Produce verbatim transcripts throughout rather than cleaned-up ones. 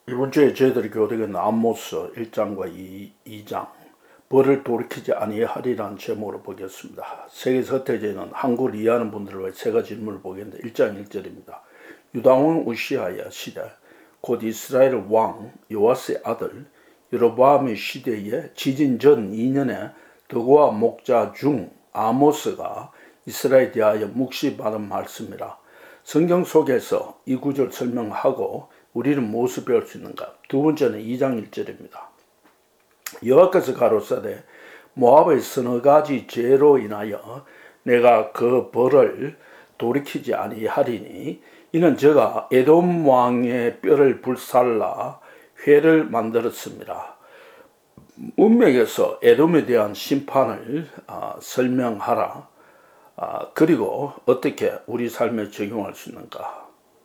이번 주에 저희들이 교대는 아모스 일 장과 이 장 벌을 돌이키지 아니하리라는 제목으로 보겠습니다. 세계 서태제는 한국을 이해하는 분들을 위해 세 가지 질문을 보겠는데 일 장 일 절입니다. 유다왕 우시아의 시대 곧 이스라엘 왕 요아스의 아들 여로보암의 시대에 지진 전 이 년에 더고와 목자 중 아모스가 이스라엘에 대하여 묵시받은 말씀이라. 성경 속에서 이 구절 설명하고 우리는 무엇을 배울 수 있는가? 두 번째는 이 장 일 절입니다. 여호와께서 가로사대 모압의 서너 가지 죄로 인하여 내가 그 벌을 돌이키지 아니하리니 이는 저가 에돔 왕의 뼈를 불살라 회를 만들었습니다. 문맥에서 에돔에 대한 심판을 아, 설명하라. 아, 그리고 어떻게 우리 삶에 적용할 수 있는가?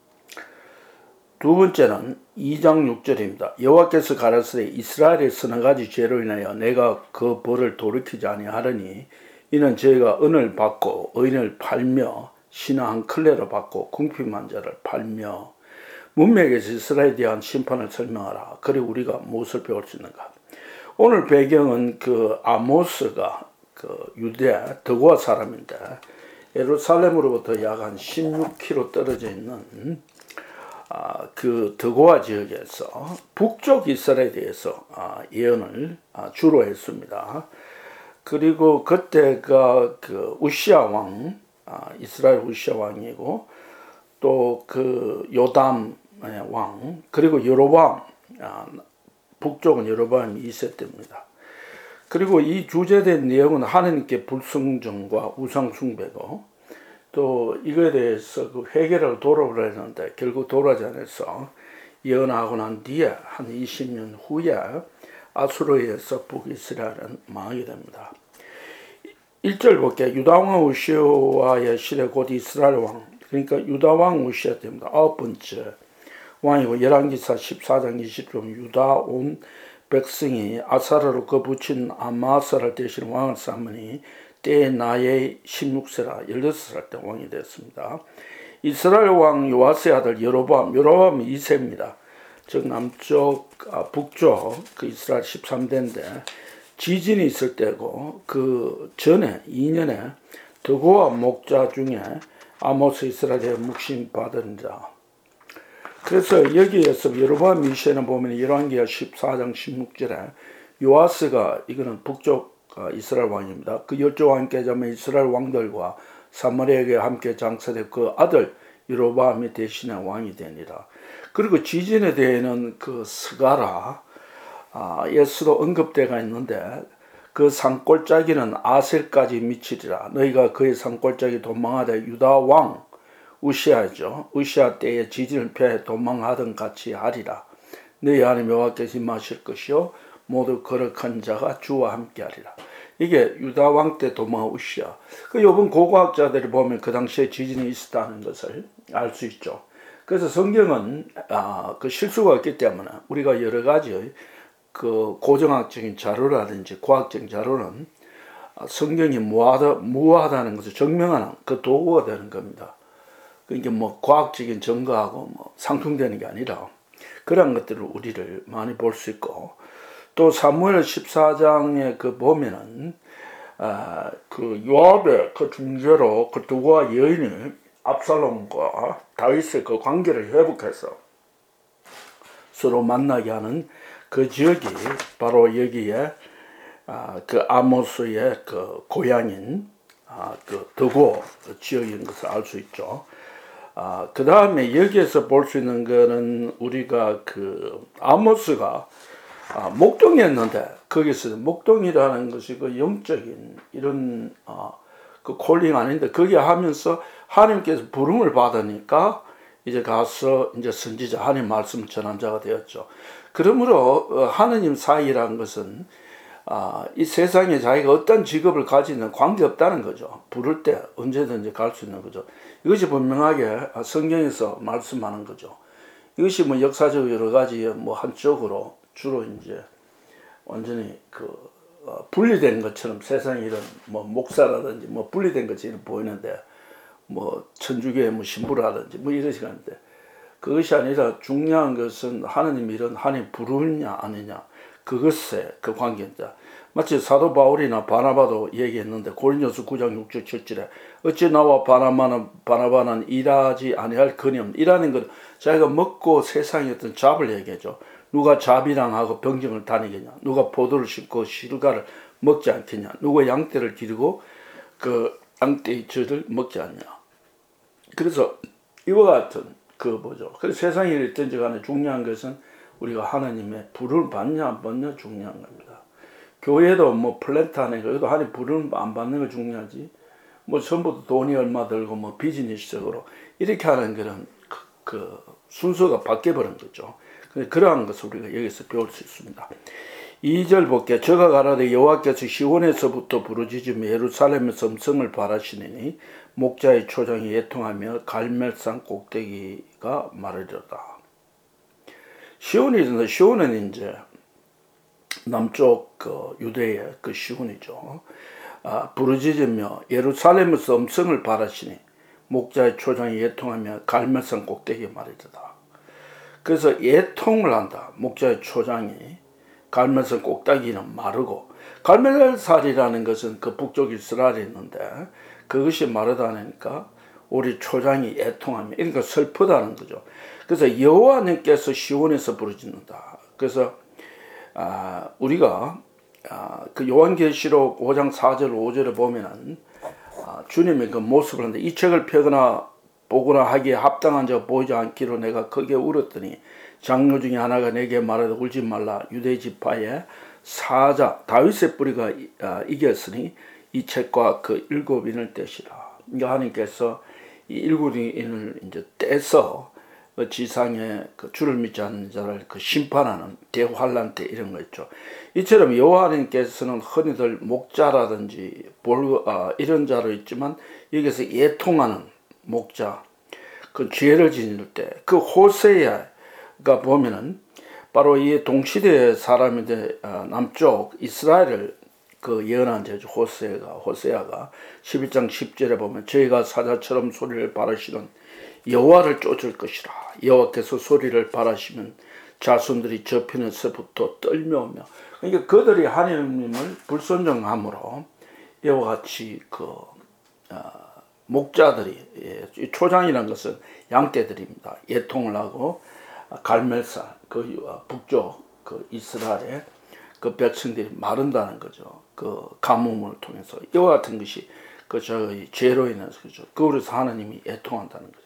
두 번째는 이 장 육 절입니다. 여호와께서 가라사대 이스라엘의 서너 가지 죄로 인하여 내가 그 벌을 돌이키지 아니하리니 이는 저희가 은을 받고 의인을 팔며 신의 한 클레를 받고 궁핍한 자를 팔며. 문맥에서 이스라엘에 대한 심판을 설명하라. 그리고 우리가 무엇을 배울 수 있는가? 오늘 배경은 그 아모스가 그 유대 더고아 사람인데 예루살렘으로부터 약 한 십육 킬로미터 떨어져 있는 아, 그 더고아 지역에서 북쪽 이스라엘에 대해서 아, 예언을 아, 주로 했습니다. 그리고 그때가 그 우시아 왕, 아, 이스라엘 우시아 왕이고 또 그 요담 왕, 그리고 여로보암, 아, 북쪽은 여로보암 이 세 때입니다. 그리고 이 주제된 내용은 하나님께 불순종과 우상숭배고 또 이거에 대해서 그 회개를 돌아오려 했는데 결국 돌아오지 않아서 예언하고 난 뒤에 한 이십 년 후에 아수르에 의해서 북이스라엘은 망하게 됩니다. 일 절 볼게요. 유다왕 우시아의 시대 곧 이스라엘 왕, 그러니까 유다왕 우시아 때입니다. 아홉 번째 왕이고 열왕기사 십사 장 이십 절 유다 온 백성이 아사라로 그 붙인 아마사를 대신 왕을 삼으니 때에 나이 십육 세라 열여섯 살 때 왕이 되었습니다. 이스라엘 왕 요아스의 아들 여로보암, 여로보암이 이 세입니다. 즉 남쪽, 아, 북쪽 그 이스라엘 십삼 대인데 지진이 있을 때고 그 전에 이 년에 더고와 목자 중에 아모스 이스라엘에 묵심 받은 자. 그래서 여기에서 여로보암 이 세는 보면 열왕기하 십사 장 십육 절에 요아스가 이거는 북쪽 이스라엘 왕입니다. 그 열조 왕께 자면 이스라엘 왕들과 사마리아에 함께 장사된 그 아들 여로보암이 대신에 왕이 되니라. 그리고 지진에 대해는 그 스가라 아, 예수도 언급대가 있는데 그 산골짜기는 아셀까지 미치리라. 너희가 그의 산골짜기 도망하되 유다 왕 우시아죠. 우시아 때에 지진을 피해 도망하던 같이 하리라. 너희 하나님 여호와께서 임하실 것이요 모두 거룩한 자가 주와 함께 하리라. 이게 유다 왕 때 도망한 우시아. 그 이번 고고학자들이 보면 그 당시에 지진이 있었다는 것을 알 수 있죠. 그래서 성경은 아, 그 실수가 있기 때문에 우리가 여러 가지 그 고정학적인 자료라든지 과학적인 자료는 성경이 무하다, 무하다는 것을 증명하는 그 도구가 되는 겁니다. 그러니까 뭐 과학적인 증거하고 뭐 상충되는 게 아니라 그런 것들을 우리를 많이 볼 수 있고 또 사무엘 십사 장에 그 보면은 아, 그 요압의 그 중재로 그 두고와 여인이 압살롬과 다윗의 그 관계를 회복해서 서로 만나게 하는 그 지역이 바로 여기에 아, 그 아모스의 그 고향인 아, 그 더고 그 지역인 것을 알 수 있죠. 아, 그 다음에 여기에서 볼 수 있는 거는 우리가 그 아모스가 아, 목동이었는데 거기서 목동이라는 것이 그 영적인 이런 아, 그 콜링 아닌데 거기 하면서 하나님께서 부름을 받으니까 이제 가서 이제 선지자 하나님 말씀 전한 자가 되었죠. 그러므로 하나님 사이라는 것은 아, 이 세상에 자기가 어떤 직업을 가지는 관계없다는 거죠. 부를 때 언제든지 갈 수 있는 거죠. 이것이 분명하게 성경에서 말씀하는 거죠. 이것이 뭐 역사적 여러 가지 뭐 한쪽으로 주로 이제 완전히 그 어, 분리된 것처럼 세상에 이런 뭐 목사라든지 뭐 분리된 것처럼 보이는데 뭐 천주교의 뭐 신부라든지 뭐 이런 시간인데 그것이 아니라 중요한 것은 하느님 일은 하느님 부르느냐 아니냐 그것에 그 관계입니다. 마치 사도 바울이나 바나바도 얘기했는데 고린도서 구 장 육 절 칠 절에 어찌 나와 바나바는 바나바는 일하지 아니할 그념 일하는 것 자기가 먹고 세상의 어떤 잡을 얘기하죠. 누가 잡이랑 하고 병정을 다니겠냐, 누가 포도를 심고 시루가를 먹지 않겠냐, 누가 양떼를 기르고 그 양떼의 젖을 먹지 않냐. 그래서 이와 같은 그 뭐죠. 그래서 세상에 있든지 간에 중요한 것은 우리가 하나님의 불을 받냐 안 받냐 중요한 겁니다. 교회도 뭐 플랜트 하는 거도 하나님 불을 안 받는 거 중요하지. 뭐 전부 돈이 얼마 들고 뭐 비즈니스적으로 이렇게 하는 그런 그, 그 순서가 바뀌어버린 거죠. 그러한 것을 우리가 여기서 배울 수 있습니다. 이 절 볼게요. 저가 가라되 여호와께서 시온에서부터 부르짖으며 예루살렘에서 음성을 바라시니 목자의 초장이 예통하며 갈멜산 꼭대기가 마르리로다. 시온이 있는데 시온은 이제 남쪽 그 유대의 그 시온이죠. 아, 부르짖으며 예루살렘에서 음성을 바라시니 목자의 초장이 예통하며 갈멜산 꼭대기가 마르리로다. 그래서 예통을 한다. 목자의 초장이 갈멜산 꼭대기는 마르고 갈멜살이라는 것은 그 북쪽 이스라엘에 있는데 그것이 마르다니까 우리 초장이 예통하며 그러니까 슬프다는 거죠. 그래서 여호와님께서 시온에서 부르짖는다. 그래서 아, 우리가 아, 그 요한계시록 오 장 사 절 오 절에 보면은 아, 주님의 그 모습을 하는데 이 책을 펴거나 보거나 하기에 합당한 자가 보이지 않기로 내가 크게 울었더니 장로 중에 하나가 내게 말하되 울지 말라. 유대 지파의 사자 다윗의 뿌리가 이겼으니 이 책과 그 일곱 인을 떼시라. 그러니까 하나님께서 이 일곱 인을 이제 떼서 그 지상에 그 주를 믿지 않는 자를 그 심판하는 대환란 때 이런 거 있죠. 이처럼 여호와 하나님께서는 흔히들 목자라든지 볼 아, 이런 자로 있지만 여기서 예통하는 목자, 그 죄를 지닐 때, 그 호세아가 보면은 바로 이 동시대의 사람인데 어, 남쪽 이스라엘을 그 예언한 자죠. 호세아가 호세아가 십일 장 십 절에 보면 저희가 사자처럼 소리를 바라시는 여호와를 쫓을 것이라. 여호와께서 소리를 바라시면 자손들이 저편에서부터 떨며오며. 그러니까 그들이 하나님을 불순종함으로 이와 같이 그 어, 목자들이 예, 초장이라는 것은 양떼들입니다. 예통을 하고 갈멜산 그 북쪽 그 이스라엘의 그 백성들이 마른다는 거죠. 그 가뭄을 통해서 이와 같은 것이 그 저희 죄로 인해서 그죠. 그래서 하나님이 예통한다는 거죠.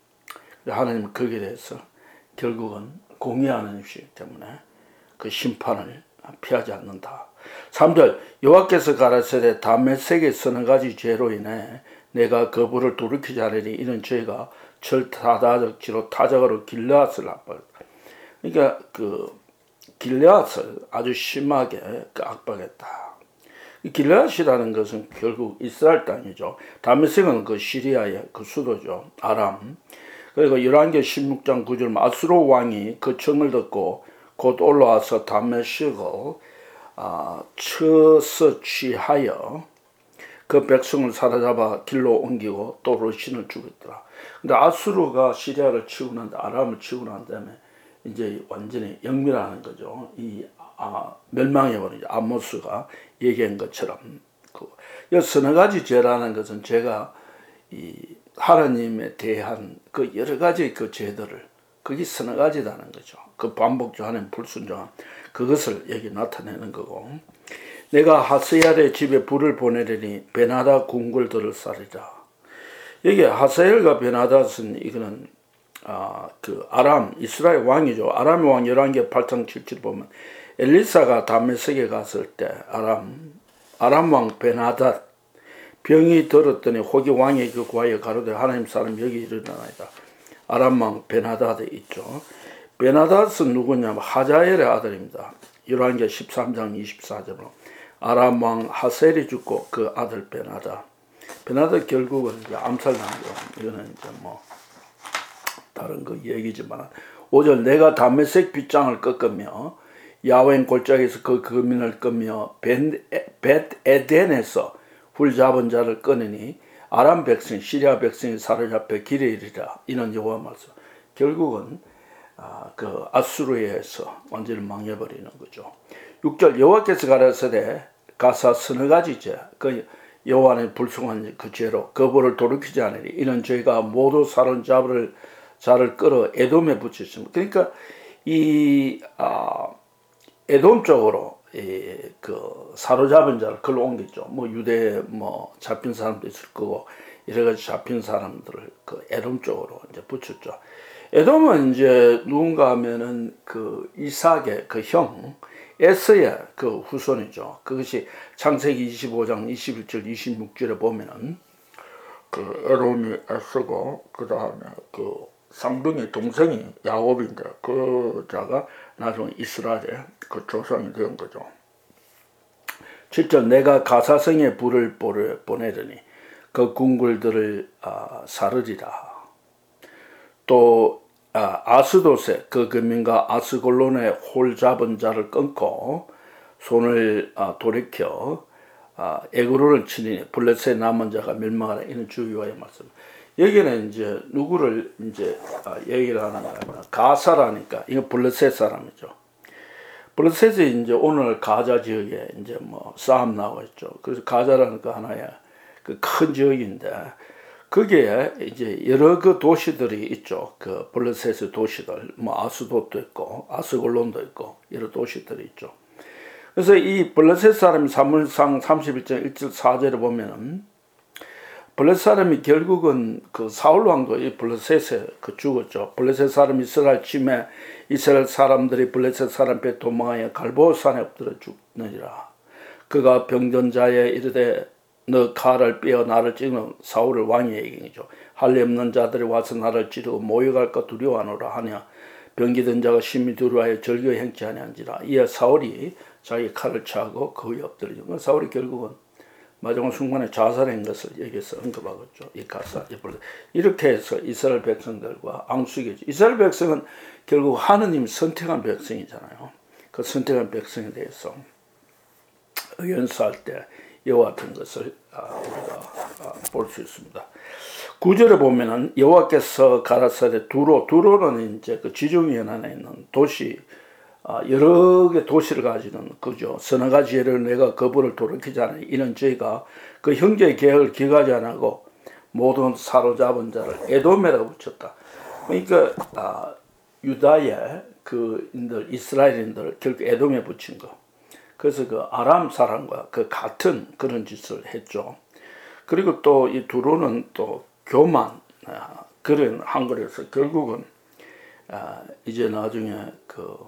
하나님은 거기에 대해서 결국은 공의하는 것이기 때문에 그 심판을 피하지 않는다. 삼 절 여호와께서 가라사대 다메섹의 서너 가지 죄로 인해 내가 거부를 돌이키지 않으니 이는 저희가 철타다적지로 타작으로 길르앗을 압박했다. 그러니까 그 길르앗을 아주 심하게 그 압박했다. 이 길르앗이라는 것은 결국 이스라엘 땅이죠. 다메섹은 그 시리아의 그 수도죠. 아람. 그리고 열왕기 십육 장 구 절 아수르 왕이 그 청을 듣고 곧 올라와서 다메섹을 아, 쳐서 취하여 그 백성을 사로잡아 길로 옮기고 또 러신을 죽였더라. 근데 아수르가 시리아를 치고 난 다음에 아람을 치고 난 다음에 이제 완전히 영멸하는 거죠. 이 아, 멸망해버린 아모스가 얘기한 것처럼 그 이 서너 가지 죄라는 것은 제가 이 하나님에 대한 그 여러 가지 그 죄들을 그게 서너 가지라는 거죠. 그 반복조하는 불순종함 그것을 여기 나타내는 거고. 내가 하스야의 집에 불을 보내려니 베나다 궁궐 들을 쌀이라. 여기 하스야가 베나다는 이거는 아, 그 아람 이스라엘 왕이죠. 아람의 왕 열왕기 팔 장 칠 절 보면 엘리사가 다메섹에 갔을 때 아람 아람 왕 베나다 병이 들었더니 호기 왕에게 구하여 가로되 하나님 사람 여기 일어나이다. 아람 왕 베나다드 있죠. 베나다스는 누구냐면 하자엘의 아들입니다. 열왕기 십삼 장 이십사 절로 아람 왕 하셀이 죽고 그 아들 베나다. 베나다 결국은 이제 암살당하죠. 이거는 이제 뭐 다른 거 얘기지만 오 절 내가 다메섹 빗장을 꺾으며 야웬 골짜기에서 그 거민을 끄며 벳 에덴에서 훌 잡은 자를 꺼내니 아람 백성 시리아 백성이 사로잡혀 길에 이르리라. 이는 여호와 말씀. 결국은 아, 그 아수르에서 완전히 망해버리는 거죠. 육 절 여호와께서 가라사대 가사 서너 가지째 그 여호와는 불순한 그 죄로 거부를 돌이키지 않으니 이는 저희가 모두 사로잡을 자를 끌어 에돔에 붙였습니다. 그러니까 이 아, 에돔 쪽으로 이, 그 사로잡은 자를 걸로 옮겼죠. 뭐 유대 뭐 잡힌 사람도 있을 거고 여러 가지 잡힌 사람들을 그 에돔 쪽으로 이제 붙였죠. 에돔은 이제 누군가 하면은 그 이삭의 그 형 에서의 그 후손이죠. 그것이 창세기 이십오 장 이십일 절 이십육 절에 보면은 그 에돔이 에서고 그 다음에 그 쌍둥이 동생이 야곱인데 그 자가 나중에 이스라엘의 그 조상이 된 거죠. 칠 절 내가 가사성에 불을 보내더니 그 궁궐들을 아, 사르리라. 또 아, 아스돗에 그 금민과 아스골론의 홀 잡은 자를 끊고 손을 아, 돌이켜 아, 에그로를 치니 블레셋 남은 자가 멸망하라. 이는 주 여호와의 말씀. 여기는 이제 누구를 이제 아, 얘기를 하는 거냐면 가사라니까 이거 블레셋 사람이죠. 블레셋이 이제 오늘 가자 지역에 이제 뭐 싸움 나고 있죠. 그래서 가자라는 거 하나의 그 큰 지역인데 거기에 이제 여러 그 도시들이 있죠. 그 블레셋의 도시들, 뭐 아스돗도 있고 아스골론도 있고 여러 도시들이 있죠. 그래서 이 블레셋 사람이 사무엘상 삼십일 장 일 절 사 절에 보면은 블레셋 사람이 결국은 그 사울 왕도 이 블레셋에 그 죽었죠. 블레셋 사람이 이스라엘 침에 이스라엘 사람들이 블레셋 사람 배 도망하여 갈보산에 엎드려 죽느니라. 그가 병든 자에 이르되 너 칼을 빼어 나를 찌르는 사울을 왕의 얘기죠. 할례 없는 자들이 와서 나를 찌르고 모욕할까 두려워하노라 하냐. 병기든 자가 심히 두려워하여 절규 행치하냐 한지라. 이에 사울이 자기 칼을 차고 거기에 엎드리죠. 사울이 결국은 마지막 순간에 자살한 것을 여기서 언급하겠죠. 이 가사. 이렇게 해서 이스라엘 백성들과 앙숙이죠. 이스라엘 백성은 결국 하느님 선택한 백성이잖아요. 그 선택한 백성에 대해서 연수할 때 여호와 같은 것을 우리가 볼 수 있습니다. 구 절에 보면은 여호와께서 가라사대 두로, 두로는 이제 그 지중해안에 있는 도시, 여러 개 도시를 가지는 그죠. 서너 가지 예를 내가 거부를 돌이키지 않으니 이는 저희가 그 형제의 계획을 기가지 않고 모든 사로잡은 자를 에돔이라고 붙였다. 그러니까 아, 유다의 그 인들, 이스라엘인들 결국 에돔에 붙인 거. 그래서 그 아람 사람과 그 같은 그런 짓을 했죠. 그리고 또 이 두로는 또 교만 아, 그런 한글에서 결국은 아, 이제 나중에 그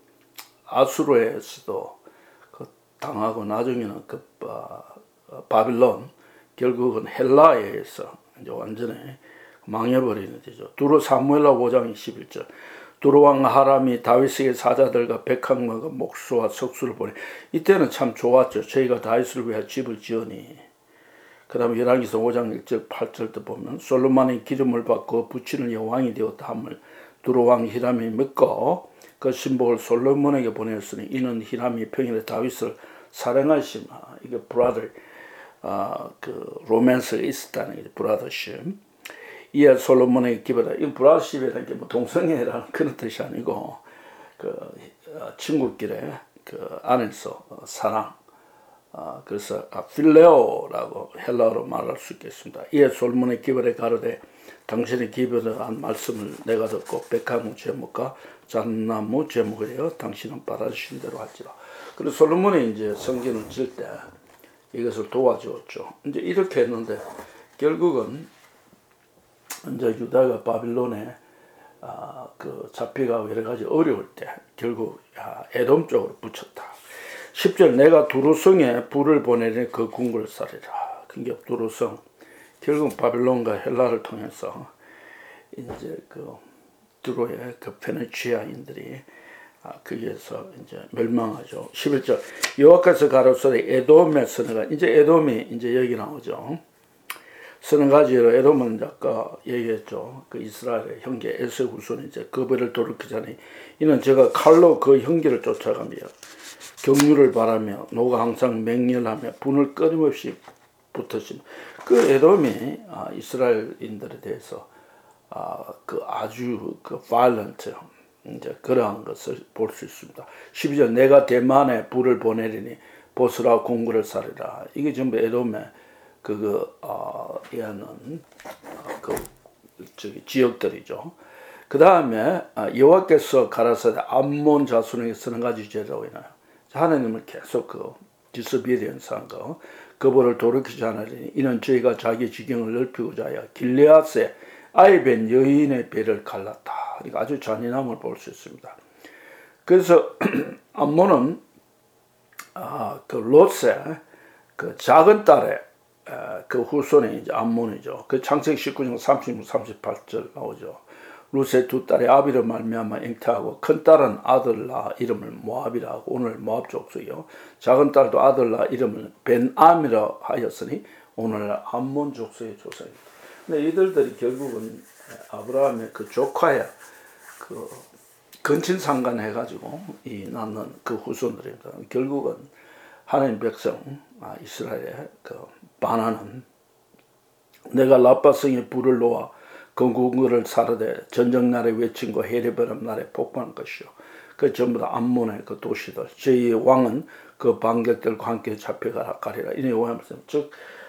아수르에서도 그 당하고 나중에는 그 아, 바빌론 결국은 헬라에 의해서 이제 완전히 망해버리는 데죠. 두로 사무엘하 오 장 이십일 절 두로왕 하람이 다윗에게 사자들과 백항마가 목수와 석수를 보내. 이때는 참 좋았죠. 저희가 다윗을 위해 집을 지으니. 그 다음에 열왕기서 오 장 일 절 팔 절도 보면 솔로몬이 기름을 받고 부치는 여왕이 되었다 함을 두로왕 히람이 믿고 그 신복을 솔로몬에게 보냈으니 이는 히람이 평일에 다윗을 사랑하시마. 이게 브라더 아, 그 로맨스가 있었다는 게 브라더십. 이에 솔로몬에게 기별하. 이 브라더십이라는 게 뭐 동성애라는 그런 뜻이 아니고 그 친구끼리 그 안에서 사랑. 아, 그래서 필레오라고 헬라어로 말할 수 있겠습니다. 이에 솔로몬의 기별에 가로되 당신의 기별한 말씀을 내가 듣고 백합무 제목과 잣나무 제목을 해요. 당신은 받아주신 대로 할지라. 그래서 솔로몬이 이제 성전을 질 때 이것을 도와주었죠. 이제 이렇게 했는데 결국은 이제 유다가 바빌론에 아, 그 잡히가 여러 가지 어려울 때 결국 아, 에돔 쪽으로 붙였다. 십 절 내가 두루성에 불을 보내니 그 궁궐을 사리라. 그게 두루성 결국 바빌론과 헬라를 통해서 이제 그 두로의 그 페니치아인들이 아, 거기에서 이제 멸망하죠. 십일 절 여호와께서 가로소리 에돔의 서너가 이제 에돔이 이제 여기 나오죠. 서너 가지로 에돔은 아까 얘기했죠. 그 이스라엘의 형제 에서 후손이 이제 그 배를 돌이키자니 이는 제가 칼로 그 형제를 쫓아가며 경유를 바라며 노가 항상 맹렬하며 분을 끊임없이 붙으신 그 에돔이 아, 이스라엘인들에 대해서 아, 그 아주 그 violent 이제 그러한 것을 볼 수 있습니다. 십이 절 내가 대만에 불을 보내리니 보스라 공구를 사리라. 이게 전부 에돔의 그 어, 얘는 그 저기 지역들이죠. 그 다음에 여호와께서 가라사대 암몬 자손에게 서너 가지 죄라고 해놔요. 하나님을 계속 그 디스비디언스한 거, 그 벌을 돌이키지 않으리니 이는 저희가 자기 지경을 넓히고자 하여 길르앗의 아이벤 여인의 배를 갈랐다. 이거 아주 잔인함을 볼 수 있습니다. 그래서 암몬은 아, 그 롯의 그 작은 딸의 그 후손이 이제 암몬이죠. 그 창세기 십구 장 삼십, 삼십팔 절 나오죠. 롯의 두 딸이 아비로 말미암아 잉태하고 큰 딸은 아들라 이름을 모압이라 하고 오늘 모압 족속이요. 작은 딸도 아들라 이름을 벤암이라 하였으니 오늘 암몬 족속의 조상입니다. 근데 이들들이 결국은 아브라함의 그 조카의 그 근친상간 해가지고 이 낳는 그 후손들입니다. 결국은 하나님 백성 아, 이스라엘의 그 반하는 내가 라빠성에 불을 놓아 건국을 사르되 전쟁날에 외친 거 해리베람 날에 폭발할 것이요. 그 전부 다 암몬의 그 도시들. 저희 왕은 그 반격들과 함께 잡혀가라 가리라. 이는 여호와의 말씀. 즉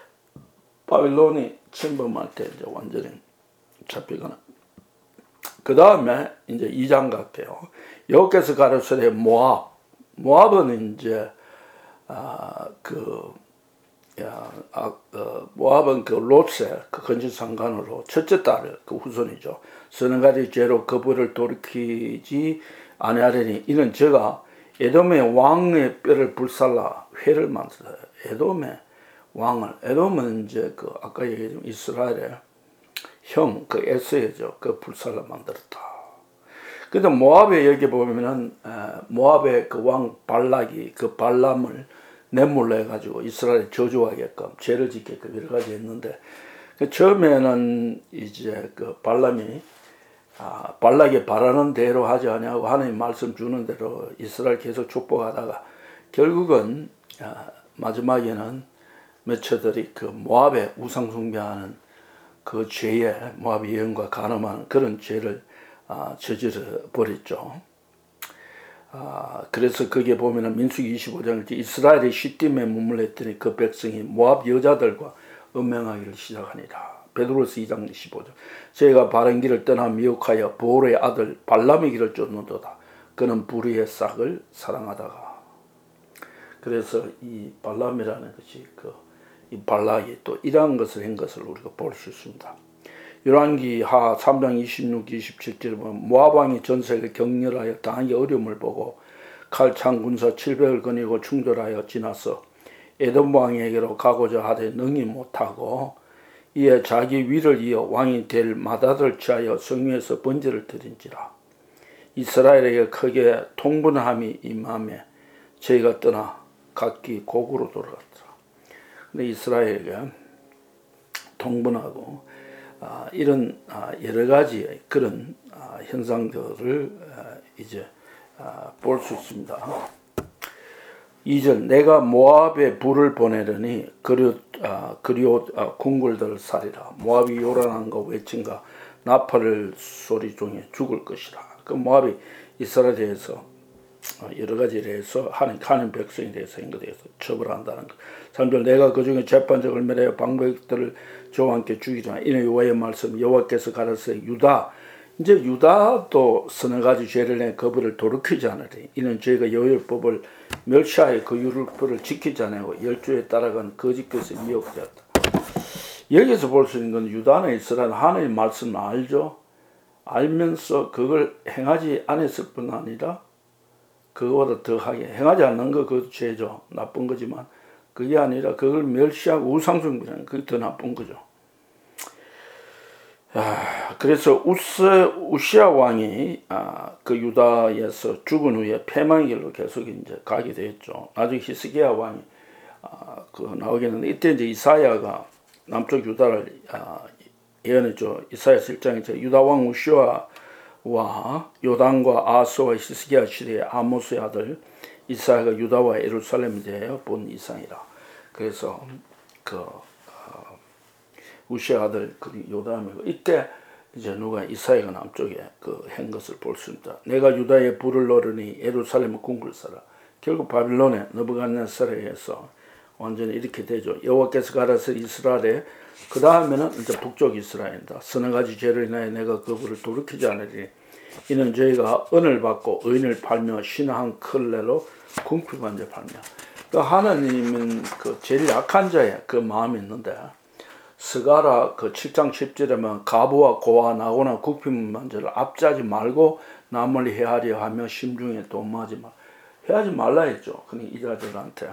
바빌론이 침범할 때 이제 완전히 잡혀가는. 그 다음에 이제 이 장 갈게요. 여호께서 가르치되 모압. 모압은 이제 아, 그 야, 아, 어, 모압은 그 롯의 그 건진상간으로 첫째 딸, 그 후손이죠. 서너 가지 죄로 그 벌을 돌이키지 아니하려니 이는 제가 에돔의 왕의 뼈를 불살라 회를 만들어요. 에돔의 왕을, 에돔은 이제 그 아까 얘기했지만 이스라엘의 형, 그 에서이죠. 그 불살라 만들었다. 근데 모압에 여기 보면은 에, 모압의 그 왕 발락이 그 발람을 뇌물로 해가지고 이스라엘 저주하게끔 죄를 짓게끔 여러 가지 했는데 그 처음에는 이제 그 발람이 아, 발락이 바라는 대로 하지 아니하고 하나님 말씀 주는 대로 이스라엘 계속 축복하다가 결국은 아, 마지막에는 매처들이 그 모압의 우상 숭배하는 그 죄에 모압의 여인과 간음하는 그런 죄를 아, 저질러 버렸죠. 아, 그래서 거기에 보면은 민수기 이십오 장을 이스라엘이 시딤에 머물렀더니 그 백성이 모압 여자들과 음행하기를 시작하니라. 베드로서 이 장 십오 절. 저희가 바른 길을 떠나 미혹하여 보올의 아들 발람의 길을 쫓는도다. 그는 불의의 싹을 사랑하다가. 그래서 이 발람이라는 것이 그 이 발락이 또 이러한 것을 한 것을 우리가 볼 수 있습니다. 열왕기 하 삼 장 이십육, 이십칠 절에 보면 모압 왕이 전세에 격렬하여 당하기 어려움을 보고 칼창 군사 칠백을 거니고 충돌하여 지나서 에돔 왕에게로 가고자 하되 능히 못하고 이에 자기 위를 이어 왕이 될 마다를 취하여 성위에서 번제를 드린지라. 이스라엘에게 크게 통분함이 임함에 저희가 떠나 각기 고국으로 돌아갔더라. 근데 이스라엘에게 통분하고 아, 이런 아, 여러 가지 그런 아, 현상들을 아, 이제 아, 볼 수 있습니다. 이 절 내가 모압에 불을 보내려니 그리오 아, 그리오 아, 궁궐들을 살리라. 모압이 요란한 거 외친가 나팔을 소리 중에 죽을 것이라. 그 모압이 이스라엘에 대해서 여러 가지에 대해서 하는 하는 백성에 대해서 인 것에 대해서 처벌한다는 것. 삼 절 내가 그 중에 재판적을 멸하여 방백들을 저와 함께 죽이라. 이는 여호와의 말씀 여호와께서 가라사대 유다 이제 유다도 서너 가지 죄를 내 그 벌을 돌이키지 않으리. 이는 저희가 여호와의 법을 멸시하여 그 율법을 지키지 않고 열조에 따라간 거짓 것에 미혹되었다. 여기서 볼 수 있는 건 유다는 이스라엘 하나님의 말씀을 알죠. 알면서 그걸 행하지 않았을 뿐 아니라 그거보다 더하게 행하지 않는 거 그것도 죄죠. 나쁜 거지만 그게 아니라 그걸 멸시하고 우상숭배하는 그게 더 나쁜 거죠. 아, 그래서 우스, 우시아 왕이 아, 그 유다에서 죽은 후에 패망의 길로 계속 이제 가게 되었죠. 나중에 히스기야 왕이 아, 그 나오겠는데 이때 이제 이사야가 남쪽 유다를 아, 예언했죠. 이사야 일 장에 유다 왕 우시아 와 요단과 아스와 히스기야 시대의 아모스의 아들 이사야가 유다와 예루살렘에 대하여 본 이상이라. 그래서 그 어, 우시아 아들 그 요담이고 이때 이제 누가 이사야가 남쪽에 그 한 것을 볼 수 있다. 내가 유다의 불을 노르니 예루살렘은 궁굴사라. 결국 바빌론에 느부갓네살에 의해서 완전히 이렇게 되죠. 여호와께서 가라서 이스라엘에 그 다음에는 이제 북쪽 이스라엘이다. 서너 가지 죄를 인하여 내가 그 불을 돌이키지 않으리니 이는 저희가 은을 받고 의인을 팔며 신한 클레로 궁핍한 자 팔며. 그 하나님은 그 제일 약한 자의 그 마음이 있는데 스가라 그 칠 장 십 절에만 가부와 고와 나고나 궁핍한 자를 압제하지 말고 남을 해하려 하며 심중에 도모하지 말 해하지 말라 했죠. 그러니 이자들한테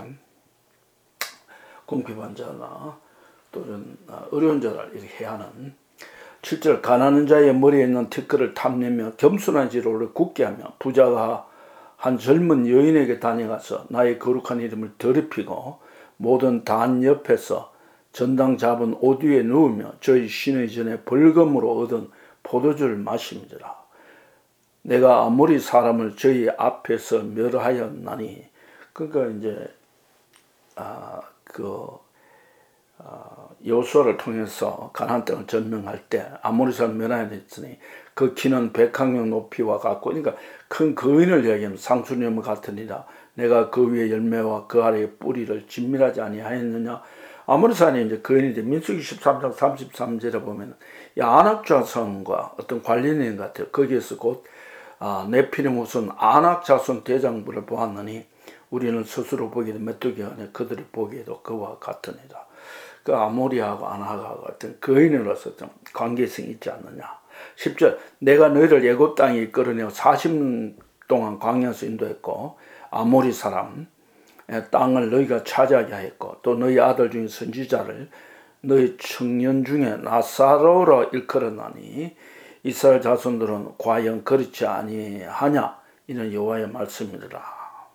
궁핍한 자나 또는 어려운 자를 이렇게 해하는. 칠 절 가난한 자의 머리에 있는 티끌을 탐내며 겸손한 지로를 굳게 하며 부자가 한 젊은 여인에게 다녀가서 나의 거룩한 이름을 더럽히고 모든 단 옆에서 전당 잡은 옷 위에 누우며 저희 신의 전에 벌금으로 얻은 포도주를 마심이라. 내가 아무리 사람을 저희 앞에서 멸하였나니. 그러니까 이제 아, 그 아, 여호수아를 통해서 가나안 땅을 점령할 때 아모리 사람 멸하여 했으니 그 키는 백학명 높이와 같고, 그러니까 큰 거인을 이야기하면 상수님과 같으니라. 내가 그 위에 열매와 그 아래의 뿌리를 진밀하지 아니하였느냐. 아모리 사람이 이제 거인인데 민수기 십삼 장 삼십삼 절에 보면 아낙 자손과 어떤 관련인 것 같아요. 거기에서 곧 아, 네피림 후손 아낙 자손 대장부를 보았느니 우리는 스스로 보기에도 메뚜기가 아니라 그들이 보기에도 그와 같으니라. 그 아모리하고 아낙하고 어떤 거인으로서 좀 관계성이 있지 않느냐. 십 절 내가 너희를 애굽 땅에 이끌어내어 사십 년 동안 광야에서 인도했고 아모리 사람 땅을 너희가 차지하게 하였고 또 너희 아들 중에 선지자를 너희 청년 중에 나사로로 일컬었나니 이스라엘 자손들은 과연 그렇지 아니하냐. 이는 여호와의 말씀이더라.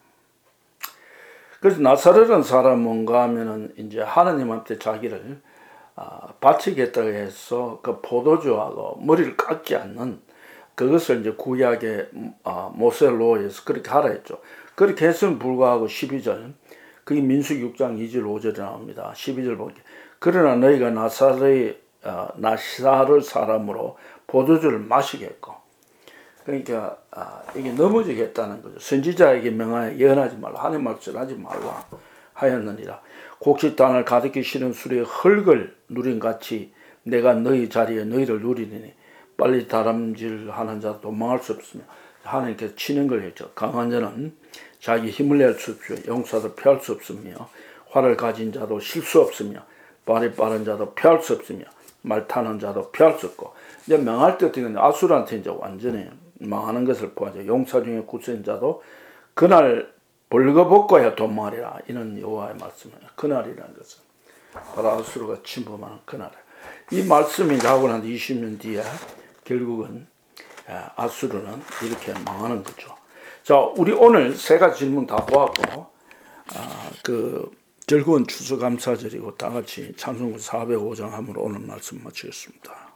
그래서 나사로라는 사람은 뭔가 하면은 이제 하나님한테 자기를 아, 바치겠다고 해서 그 포도주하고 머리를 깎지 않는 그것을 이제 구약의 아, 모세로에서 그렇게 하라 했죠. 그렇게 했으면 불구하고 십이 절, 그게 민수기 육 장 이 절 오 절에 나옵니다. 십이 절 보기. 그러나 너희가 나사로의 아, 나사를 사람으로 포도주를 마시겠고. 그러니까 아, 이게 넘어지게 했다는 거죠. 선지자에게 명하여 예언하지 말라. 하나님 말씀을 하지 말라 하였느니라. 곡식단을 가득히 실은 술에 흙을 누린 같이 내가 너희 자리에 너희를 누리니 빨리 다람질하는 자도 도망할 수 없으며. 하나님께서 치는 걸 했죠. 강한 자는 자기 힘을 낼 수 없으며 용사도 피할 수 없으며 활을 가진 자도 쉴 수 없으며 발이 빠른 자도 피할 수 없으며 말 타는 자도 피할 수 없고. 이제 명할 때 어떻게 되냐. 아수르한테 이제 완전히 망하는 것을 보아죠. 용사 중에 굳센 자도 그날 벌거벗고야 도망하리라. 이는 여호와의 말씀이에요. 그날이라는 것은 바로 아수르가 침범하는 그날. 이 말씀이 하고 난 이십 년 뒤에 결국은 아수르는 이렇게 망하는 거죠. 자, 우리 오늘 세 가지 질문 다 보았고, 아, 그 결국은 추수감사절이고 다 같이 찬송구 사백오 장 함으로 오늘 말씀 마치겠습니다.